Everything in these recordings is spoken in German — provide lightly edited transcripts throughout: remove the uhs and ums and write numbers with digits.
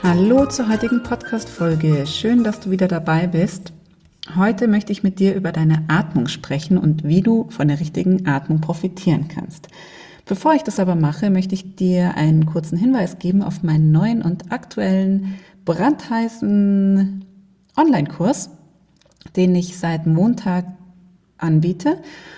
Hallo zur heutigen Podcast-Folge. Schön, dass du wieder dabei bist. Heute möchte ich mit dir über deine Atmung sprechen und wie du von der richtigen Atmung profitieren kannst. Bevor ich das aber mache, möchte ich dir einen kurzen Hinweis geben auf meinen neuen und aktuellen brandheißen Online-Kurs, den ich seit Montag anbiete.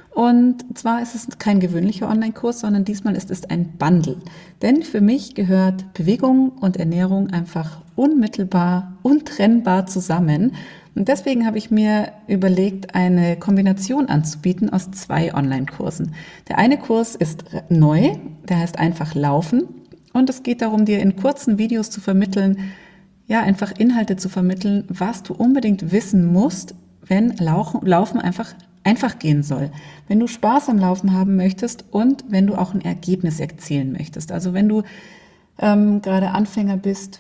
Und zwar ist es kein gewöhnlicher Online-Kurs, sondern diesmal ist es ein Bundle. Denn für mich gehört Bewegung und Ernährung einfach unmittelbar, untrennbar zusammen. Und deswegen habe ich mir überlegt, eine Kombination anzubieten aus 2 Online-Kursen. Der eine Kurs ist neu, der heißt einfach Laufen. Und es geht darum, dir in kurzen Videos zu vermitteln, ja, einfach Inhalte zu vermitteln, was du unbedingt wissen musst, wenn Laufen einfach gehen soll. Wenn du Spaß am Laufen haben möchtest und wenn du auch ein Ergebnis erzielen möchtest. Also wenn du gerade Anfänger bist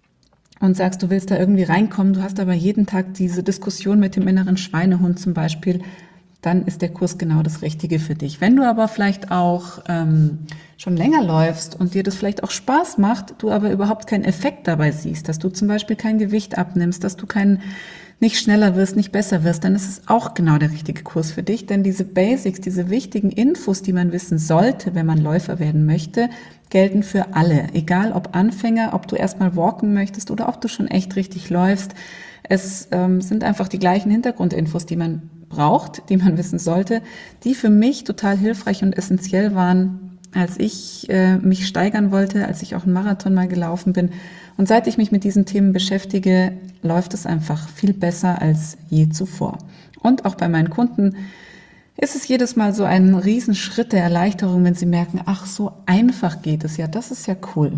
und sagst, du willst da irgendwie reinkommen, du hast aber jeden Tag diese Diskussion mit dem inneren Schweinehund zum Beispiel, dann ist der Kurs genau das Richtige für dich. Wenn du aber vielleicht auch schon länger läufst und dir das vielleicht auch Spaß macht, du aber überhaupt keinen Effekt dabei siehst, dass du zum Beispiel kein Gewicht abnimmst, dass du nicht schneller wirst, nicht besser wirst, dann ist es auch genau der richtige Kurs für dich. Denn diese Basics, diese wichtigen Infos, die man wissen sollte, wenn man Läufer werden möchte, gelten für alle. Egal ob Anfänger, ob du erstmal walken möchtest oder ob du schon echt richtig läufst. Es sind einfach die gleichen Hintergrundinfos, die man braucht, die man wissen sollte, die für mich total hilfreich und essentiell waren, als ich mich steigern wollte, als ich auch einen Marathon mal gelaufen bin. Und seit ich mich mit diesen Themen beschäftige, läuft es einfach viel besser als je zuvor. Und auch bei meinen Kunden ist es jedes Mal so ein Riesenschritt der Erleichterung, wenn sie merken, ach, so einfach geht es ja, das ist ja cool.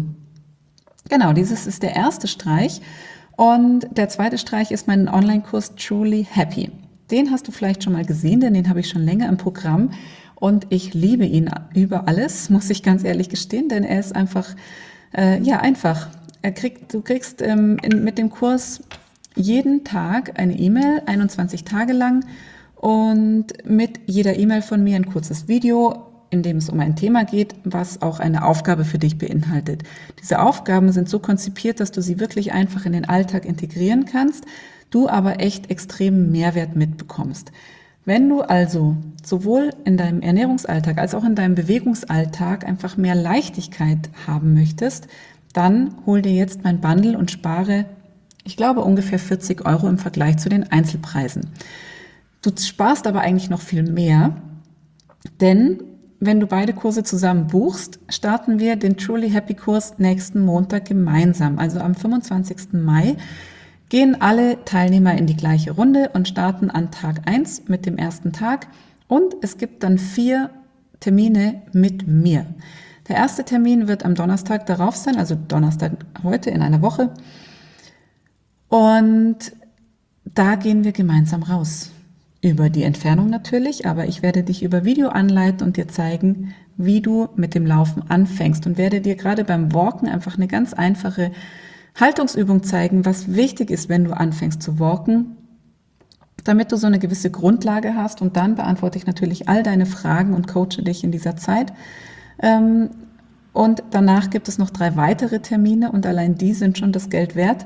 Genau, dieses ist der erste Streich. Und der zweite Streich ist mein Online-Kurs Truly Happy. Den hast du vielleicht schon mal gesehen, denn den habe ich schon länger im Programm. Und ich liebe ihn über alles, muss ich ganz ehrlich gestehen, denn er ist einfach, einfach. Du kriegst mit dem Kurs jeden Tag eine E-Mail, 21 Tage lang, und mit jeder E-Mail von mir ein kurzes Video, in dem es um ein Thema geht, was auch eine Aufgabe für dich beinhaltet. Diese Aufgaben sind so konzipiert, dass du sie wirklich einfach in den Alltag integrieren kannst, du aber echt extremen Mehrwert mitbekommst. Wenn du also sowohl in deinem Ernährungsalltag als auch in deinem Bewegungsalltag einfach mehr Leichtigkeit haben möchtest, dann hol dir jetzt mein Bundle und spare, ich glaube, ungefähr 40 € im Vergleich zu den Einzelpreisen. Du sparst aber eigentlich noch viel mehr, denn wenn du beide Kurse zusammen buchst, starten wir den Truly Happy Kurs nächsten Montag gemeinsam. Also am 25. Mai gehen alle Teilnehmer in die gleiche Runde und starten an Tag 1 mit dem ersten Tag. Und es gibt dann 4 Termine mit mir. Der erste Termin wird am Donnerstag darauf sein, also Donnerstag heute in einer Woche. Und da gehen wir gemeinsam raus. Über die Entfernung natürlich, aber ich werde dich über Video anleiten und dir zeigen, wie du mit dem Laufen anfängst und werde dir gerade beim Walken einfach eine ganz einfache Haltungsübung zeigen, was wichtig ist, wenn du anfängst zu walken, damit du so eine gewisse Grundlage hast, und dann beantworte ich natürlich all deine Fragen und coache dich in dieser Zeit. Und danach gibt es noch 3 weitere Termine und allein die sind schon das Geld wert,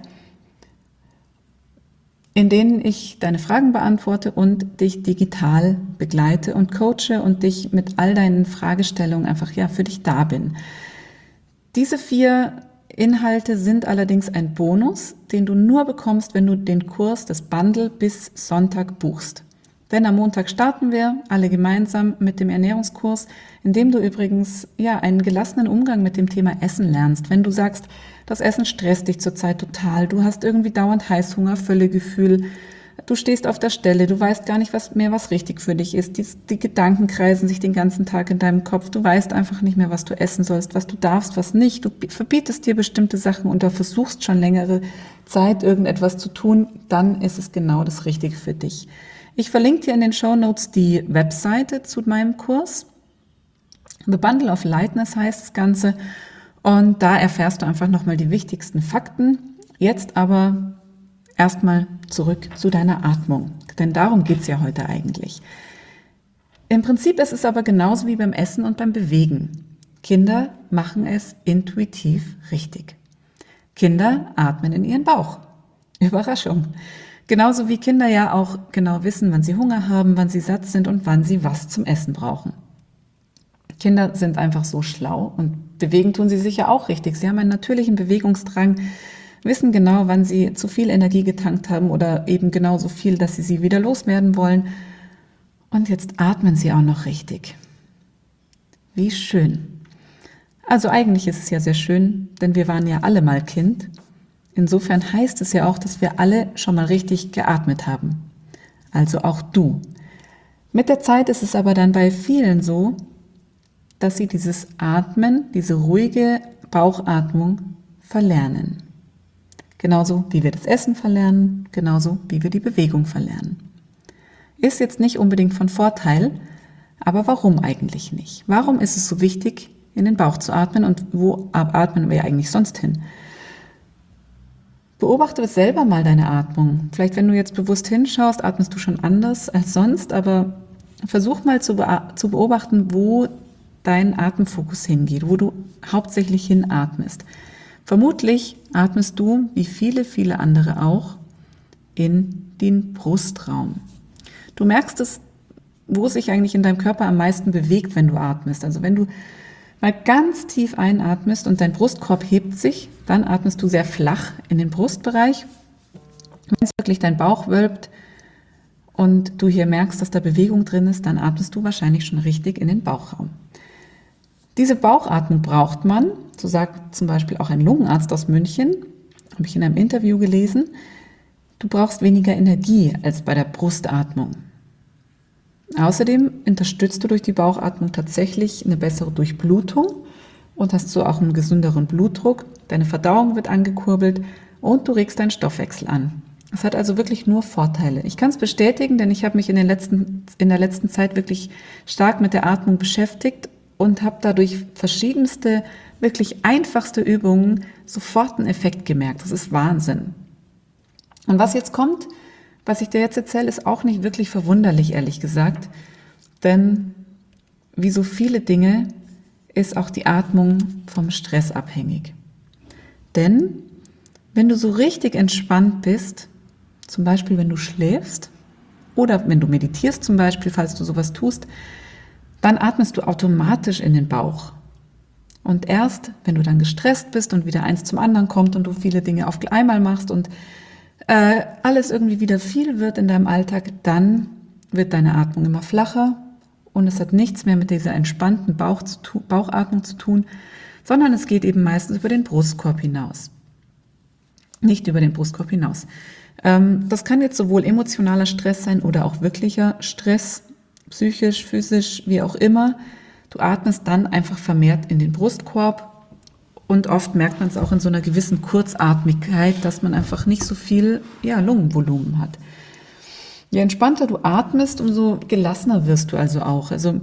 in denen ich deine Fragen beantworte und dich digital begleite und coache und dich mit all deinen Fragestellungen einfach für dich da bin. Diese 4 Inhalte sind allerdings ein Bonus, den du nur bekommst, wenn du den Kurs, das Bundle, bis Sonntag buchst. Denn am Montag starten wir alle gemeinsam mit dem Ernährungskurs, in dem du übrigens einen gelassenen Umgang mit dem Thema Essen lernst. Wenn du sagst, das Essen stresst dich zurzeit total, du hast irgendwie dauernd Heißhunger, Völlegefühl, du stehst auf der Stelle, du weißt gar nicht was richtig für dich ist, die Gedanken kreisen sich den ganzen Tag in deinem Kopf, du weißt einfach nicht mehr, was du essen sollst, was du darfst, was nicht, du verbietest dir bestimmte Sachen und du versuchst schon längere Zeit irgendetwas zu tun, dann ist es genau das Richtige für dich. Ich verlinke dir in den Shownotes die Webseite zu meinem Kurs. The Bundle of Lightness heißt das Ganze. Und da erfährst du einfach nochmal die wichtigsten Fakten. Jetzt aber erstmal zurück zu deiner Atmung. Denn darum geht's ja heute eigentlich. Im Prinzip ist es aber genauso wie beim Essen und beim Bewegen. Kinder machen es intuitiv richtig. Kinder atmen in ihren Bauch. Überraschung. Genauso wie Kinder ja auch genau wissen, wann sie Hunger haben, wann sie satt sind und wann sie was zum Essen brauchen. Kinder sind einfach so schlau und bewegen tun sie sich ja auch richtig. Sie haben einen natürlichen Bewegungsdrang, wissen genau, wann sie zu viel Energie getankt haben oder eben genauso viel, dass sie wieder loswerden wollen. Und jetzt atmen sie auch noch richtig. Wie schön. Also eigentlich ist es ja sehr schön, denn wir waren ja alle mal Kind. Insofern heißt es ja auch, dass wir alle schon mal richtig geatmet haben. Also auch du. Mit der Zeit ist es aber dann bei vielen so, dass sie dieses Atmen, diese ruhige Bauchatmung verlernen. Genauso wie wir das Essen verlernen, genauso wie wir die Bewegung verlernen. Ist jetzt nicht unbedingt von Vorteil, aber warum eigentlich nicht? Warum ist es so wichtig, in den Bauch zu atmen und wo atmen wir eigentlich sonst hin? Beobachte selber mal deine Atmung. Vielleicht, wenn du jetzt bewusst hinschaust, atmest du schon anders als sonst, aber versuch mal zu beobachten, wo dein Atemfokus hingeht, wo du hauptsächlich hinatmest. Vermutlich atmest du, wie viele, viele andere auch, in den Brustraum. Du merkst es, wo es sich eigentlich in deinem Körper am meisten bewegt, wenn du atmest. Also wenn du mal ganz tief einatmest und dein Brustkorb hebt sich, dann atmest du sehr flach in den Brustbereich. Wenn es wirklich dein Bauch wölbt und du hier merkst, dass da Bewegung drin ist, dann atmest du wahrscheinlich schon richtig in den Bauchraum. Diese Bauchatmung braucht man, so sagt zum Beispiel auch ein Lungenarzt aus München, habe ich in einem Interview gelesen, du brauchst weniger Energie als bei der Brustatmung. Außerdem unterstützt du durch die Bauchatmung tatsächlich eine bessere Durchblutung und hast so auch einen gesünderen Blutdruck, deine Verdauung wird angekurbelt und du regst deinen Stoffwechsel an. Es hat also wirklich nur Vorteile. Ich kann es bestätigen, denn ich habe mich in der letzten Zeit wirklich stark mit der Atmung beschäftigt und habe dadurch verschiedenste, wirklich einfachste Übungen sofort einen Effekt gemerkt. Das ist Wahnsinn. Und was jetzt kommt, was ich dir jetzt erzähle, ist auch nicht wirklich verwunderlich, ehrlich gesagt. Denn wie so viele Dinge ist auch die Atmung vom Stress abhängig. Denn wenn du so richtig entspannt bist, zum Beispiel wenn du schläfst oder wenn du meditierst zum Beispiel, falls du sowas tust, dann atmest du automatisch in den Bauch. Und erst, wenn du dann gestresst bist und wieder eins zum anderen kommt und du viele Dinge auf einmal machst und alles irgendwie wieder viel wird in deinem Alltag, dann wird deine Atmung immer flacher und es hat nichts mehr mit dieser entspannten Bauchatmung zu tun, sondern es geht eben meistens über den Brustkorb hinaus. Nicht über den Brustkorb hinaus. Das kann jetzt sowohl emotionaler Stress sein oder auch wirklicher Stress, psychisch, physisch, wie auch immer. Du atmest dann einfach vermehrt in den Brustkorb. Und oft merkt man es auch in so einer gewissen Kurzatmigkeit, dass man einfach nicht so viel Lungenvolumen hat. Je entspannter du atmest, umso gelassener wirst du also auch. Also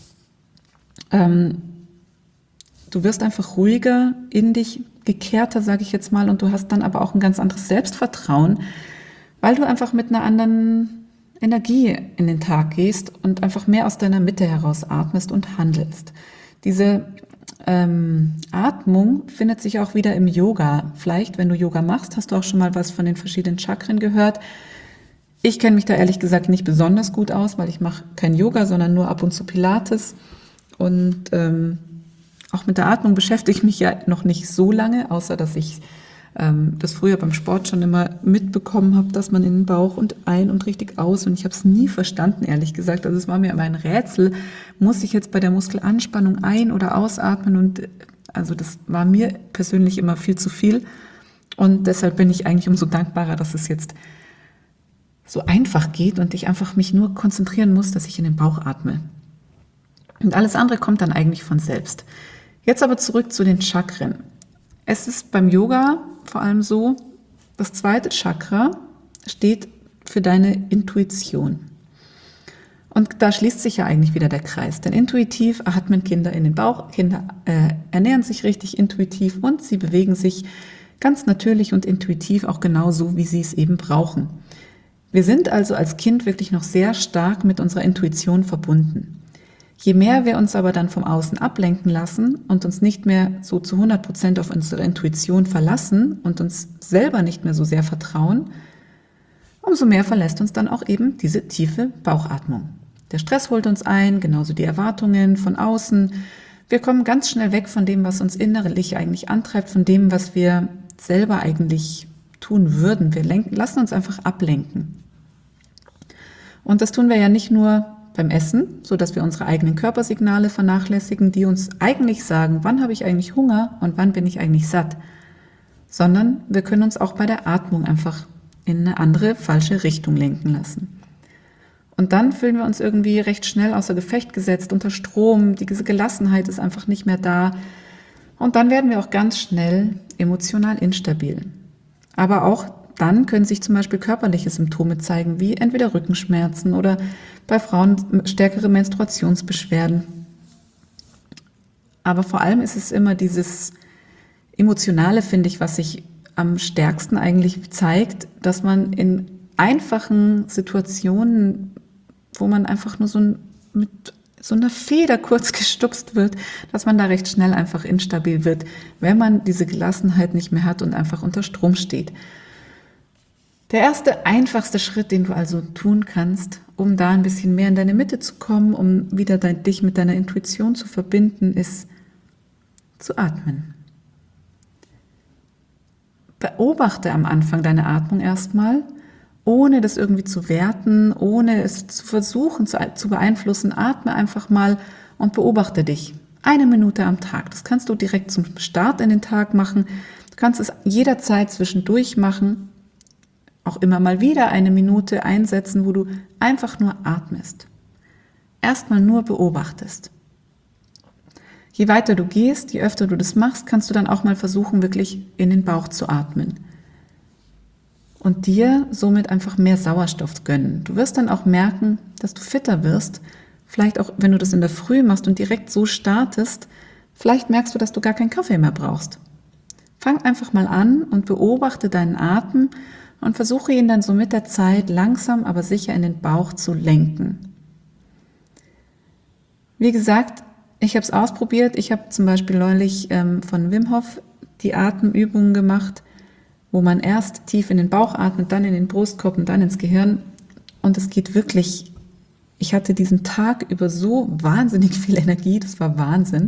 du wirst einfach ruhiger, in dich gekehrter, sage ich jetzt mal, und du hast dann aber auch ein ganz anderes Selbstvertrauen, weil du einfach mit einer anderen Energie in den Tag gehst und einfach mehr aus deiner Mitte heraus atmest und handelst. Diese Atmung findet sich auch wieder im Yoga. Vielleicht, wenn du Yoga machst, hast du auch schon mal was von den verschiedenen Chakren gehört. Ich kenne mich da ehrlich gesagt nicht besonders gut aus, weil ich mache kein Yoga, sondern nur ab und zu Pilates. Und auch mit der Atmung beschäftige ich mich ja noch nicht so lange, außer dass ich das früher beim Sport schon immer mitbekommen habe, dass man in den Bauch und ein und richtig aus, und ich habe es nie verstanden, ehrlich gesagt. Also es war mir immer ein Rätsel, muss ich jetzt bei der Muskelanspannung ein- oder ausatmen, und also das war mir persönlich immer viel zu viel, und deshalb bin ich eigentlich umso dankbarer, dass es jetzt so einfach geht und ich einfach mich nur konzentrieren muss, dass ich in den Bauch atme. Und alles andere kommt dann eigentlich von selbst. Jetzt aber zurück zu den Chakren. Es ist beim Yoga vor allem so, das zweite Chakra steht für deine Intuition. Und da schließt sich ja eigentlich wieder der Kreis. Denn intuitiv atmen Kinder in den Bauch, Kinder ernähren sich richtig intuitiv und sie bewegen sich ganz natürlich und intuitiv auch genau so, wie sie es eben brauchen. Wir sind also als Kind wirklich noch sehr stark mit unserer Intuition verbunden. Je mehr wir uns aber dann vom Außen ablenken lassen und uns nicht mehr so zu 100% auf unsere Intuition verlassen und uns selber nicht mehr so sehr vertrauen, umso mehr verlässt uns dann auch eben diese tiefe Bauchatmung. Der Stress holt uns ein, genauso die Erwartungen von außen. Wir kommen ganz schnell weg von dem, was uns innerlich eigentlich antreibt, von dem, was wir selber eigentlich tun würden. Wir lassen uns einfach ablenken. Und das tun wir ja nicht nur beim Essen, so dass wir unsere eigenen Körpersignale vernachlässigen, die uns eigentlich sagen, wann habe ich eigentlich Hunger und wann bin ich eigentlich satt, sondern wir können uns auch bei der Atmung einfach in eine andere, falsche Richtung lenken lassen. Und dann fühlen wir uns irgendwie recht schnell außer Gefecht gesetzt, unter Strom, diese Gelassenheit ist einfach nicht mehr da. Und dann werden wir auch ganz schnell emotional instabil. Aber auch dann können sich zum Beispiel körperliche Symptome zeigen, wie entweder Rückenschmerzen oder bei Frauen stärkere Menstruationsbeschwerden. Aber vor allem ist es immer dieses Emotionale, finde ich, was sich am stärksten eigentlich zeigt, dass man in einfachen Situationen, wo man einfach nur mit so einer Feder kurz gestupst wird, dass man da recht schnell einfach instabil wird, wenn man diese Gelassenheit nicht mehr hat und einfach unter Strom steht. Der erste, einfachste Schritt, den du also tun kannst, um da ein bisschen mehr in deine Mitte zu kommen, um wieder dich mit deiner Intuition zu verbinden, ist zu atmen. Beobachte am Anfang deine Atmung erstmal, ohne das irgendwie zu werten, ohne es zu versuchen zu beeinflussen. Atme einfach mal und beobachte dich. 1 Minute am Tag. Das kannst du direkt zum Start in den Tag machen. Du kannst es jederzeit zwischendurch machen. Auch immer mal wieder 1 Minute einsetzen, wo du einfach nur atmest. Erstmal nur beobachtest. Je weiter du gehst, je öfter du das machst, kannst du dann auch mal versuchen, wirklich in den Bauch zu atmen. Und dir somit einfach mehr Sauerstoff gönnen. Du wirst dann auch merken, dass du fitter wirst. Vielleicht auch, wenn du das in der Früh machst und direkt so startest, vielleicht merkst du, dass du gar keinen Kaffee mehr brauchst. Fang einfach mal an und beobachte deinen Atem und versuche ihn dann so mit der Zeit langsam, aber sicher in den Bauch zu lenken. Wie gesagt, ich habe es ausprobiert. Ich habe zum Beispiel neulich von Wim Hof die Atemübungen gemacht, wo man erst tief in den Bauch atmet, dann in den Brustkorb und dann ins Gehirn. Und es geht wirklich, ich hatte diesen Tag über so wahnsinnig viel Energie, das war Wahnsinn.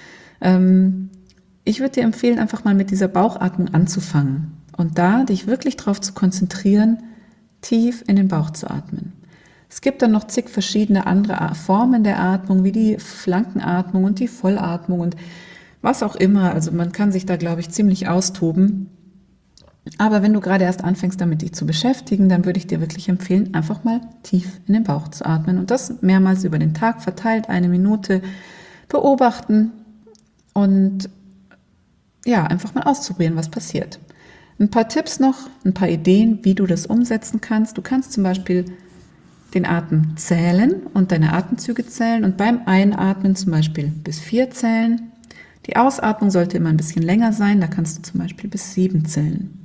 Ich würde dir empfehlen, einfach mal mit dieser Bauchatmung anzufangen und da dich wirklich darauf zu konzentrieren, tief in den Bauch zu atmen. Es gibt dann noch zig verschiedene andere Formen der Atmung, wie die Flankenatmung und die Vollatmung und was auch immer. Also man kann sich da, glaube ich, ziemlich austoben. Aber wenn du gerade erst anfängst, damit dich zu beschäftigen, dann würde ich dir wirklich empfehlen, einfach mal tief in den Bauch zu atmen und das mehrmals über den Tag verteilt, 1 Minute beobachten und ja, einfach mal auszuprobieren, was passiert. Ein paar Tipps noch, ein paar Ideen, wie du das umsetzen kannst. Du kannst zum Beispiel den Atem zählen und deine Atemzüge zählen und beim Einatmen zum Beispiel bis 4 zählen. Die Ausatmung sollte immer ein bisschen länger sein, da kannst du zum Beispiel bis 7 zählen.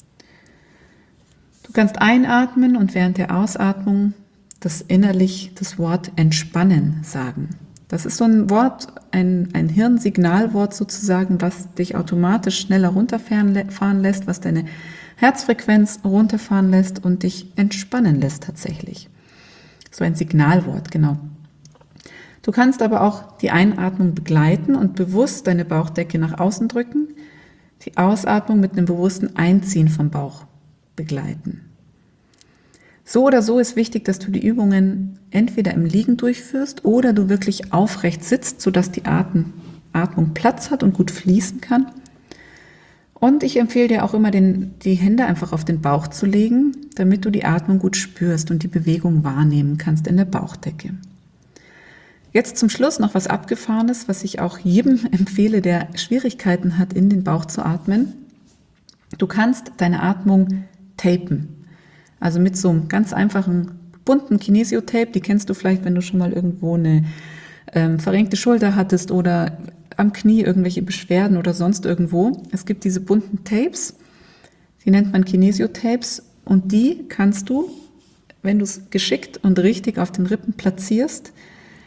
Du kannst einatmen und während der Ausatmung innerlich das Wort entspannen sagen. Das ist so ein Wort, ein Hirnsignalwort sozusagen, was dich automatisch schneller runterfahren lässt, was deine Herzfrequenz runterfahren lässt und dich entspannen lässt tatsächlich. So ein Signalwort, genau. Du kannst aber auch die Einatmung begleiten und bewusst deine Bauchdecke nach außen drücken, die Ausatmung mit einem bewussten Einziehen vom Bauch begleiten. So oder so ist wichtig, dass du die Übungen entweder im Liegen durchführst oder du wirklich aufrecht sitzt, sodass die Atmung Platz hat und gut fließen kann. Und ich empfehle dir auch immer, die Hände einfach auf den Bauch zu legen, damit du die Atmung gut spürst und die Bewegung wahrnehmen kannst in der Bauchdecke. Jetzt zum Schluss noch was Abgefahrenes, was ich auch jedem empfehle, der Schwierigkeiten hat, in den Bauch zu atmen. Du kannst deine Atmung tapen. Also mit so einem ganz einfachen, bunten Kinesiotape, die kennst du vielleicht, wenn du schon mal irgendwo eine verrenkte Schulter hattest oder am Knie irgendwelche Beschwerden oder sonst irgendwo. Es gibt diese bunten Tapes, die nennt man Kinesiotapes und die kannst du, wenn du es geschickt und richtig auf den Rippen platzierst,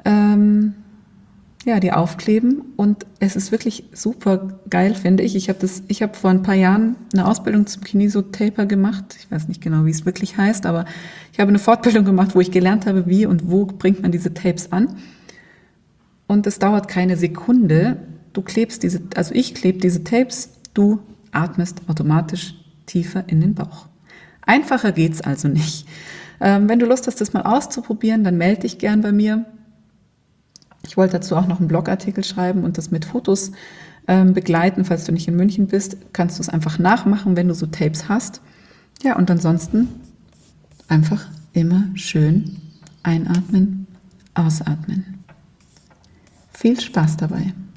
die aufkleben, und es ist wirklich super geil, finde ich. Ich habe vor ein paar Jahren eine Ausbildung zum Kinesiotaper gemacht. Ich weiß nicht genau, wie es wirklich heißt, aber ich habe eine Fortbildung gemacht, wo ich gelernt habe, wie und wo bringt man diese Tapes an. Und es dauert keine Sekunde. Ich klebe diese Tapes, du atmest automatisch tiefer in den Bauch. Einfacher geht's also nicht. Wenn du Lust hast, das mal auszuprobieren, dann melde dich gern bei mir. Ich wollte dazu auch noch einen Blogartikel schreiben und das mit Fotos begleiten. Falls du nicht in München bist, kannst du es einfach nachmachen, wenn du so Tapes hast. Ja, und ansonsten einfach immer schön einatmen, ausatmen. Viel Spaß dabei.